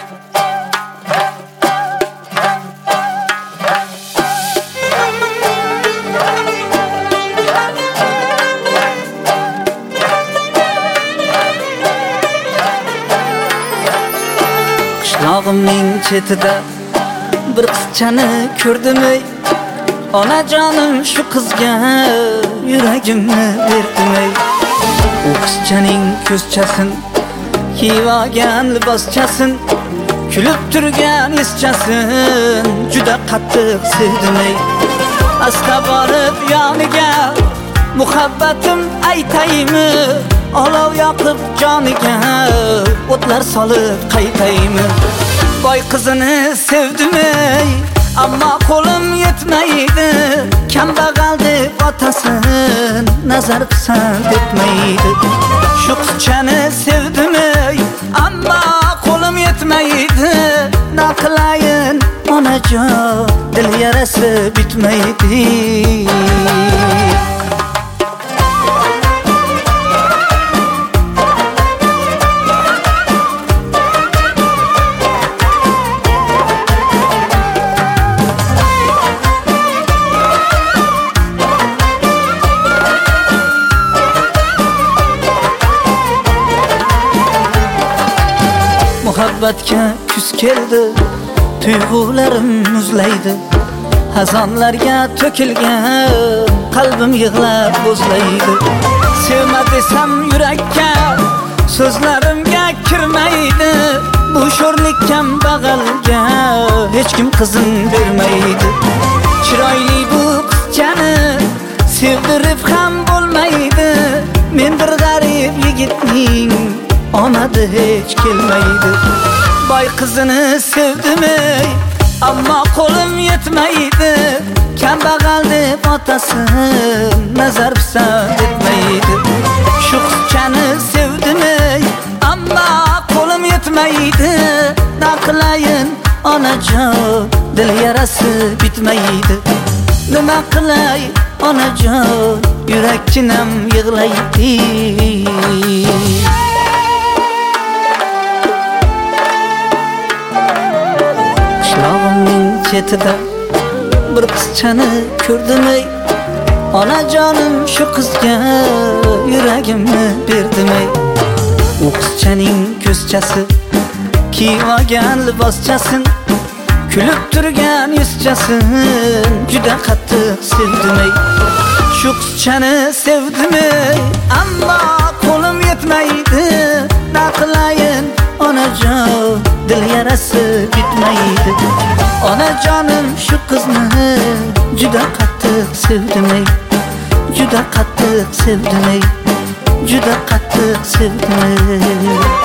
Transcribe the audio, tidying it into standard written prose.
Qishlog'imning chetida bir qizchani ko'rdim-ey, onajonim shu qizga yuragimni berdim-ey. U qizchaning ko'zchasin, kiygan liboschasin, kulib turgan ischasin juda qattiq sevdim-ey. Asta borib yoniga muhabbatim aytaymi, olov yoqib joniga o'tlar solib qaytaymi. Boy qizini sevdim-ey, ammo qo'lim yetmaydi. Kambag'al deb otasin nazar pisand etmaydi. Shu qizchani sevdim-ey, ammo qo'lim yetmaydi. Na qilayin onajon, dil yarasi bitmaydi. Muhabbatga kuz keldi, tuyg'ularim muzlaydi. Hazonlarga to'kilgan qalbim yig'lab bo'zlaydi. Sevma desam yurakka, so'zlarimga kirmaydi. Bu sho'rlik kambag'alga hech kim qizin bermaydi. Chiroyli bu qizchani sevdirib ham bo'lmaydi. Men bir g'arib yigitning omadi hech kelmaydi. Boy qizini sevdim-ey, ammo qo'lim yetmaydi. Kambag'al deb otasin nazar pisand etmaydi. Shu qizchani sevdim-ey, ammo qo'lim yetmaydi. Na qilayin onajon, dil yarasi bitmaydi. Nima qilay onajon, yurakchinam yig'laydi. Qishlog'imning chetida bir qizchani ko'rdim-ey, onajonim shu qizga yuragimni berdim-ey. U qizchaning ko'zchasi, kiygan liboschasin, kulib turgan yuzchasin juda qattiq sevdim-ey. Shu qizchani sevdim-ey, ammo qo'lim yetmaydi. Na qilayin onajon, dil yarasi bitmaydi. Onajonim shu qizni juda qattiq sevdim-ey, juda qattiq sevdim-ey, juda qattiq sevdim-ey.